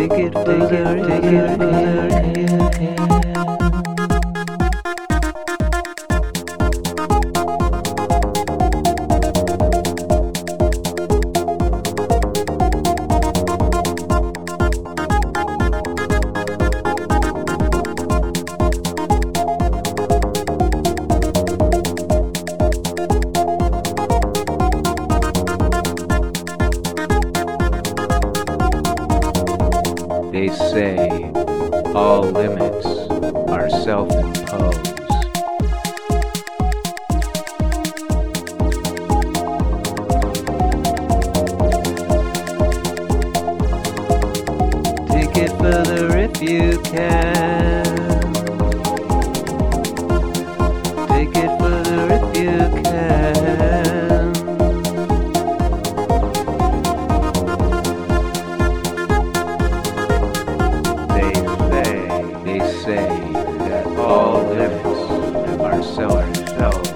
Take it further, take it further. They say all limits are self-imposed. Take it further if you can. Take it further if you can. They say that all limits are self-imposed.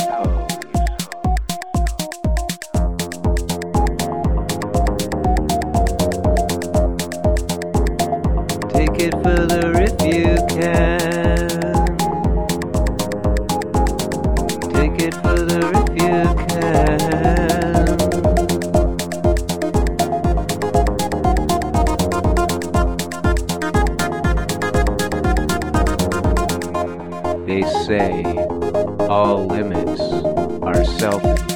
Take it further if you can. Take it further if you can. They say all limits are self-imposed.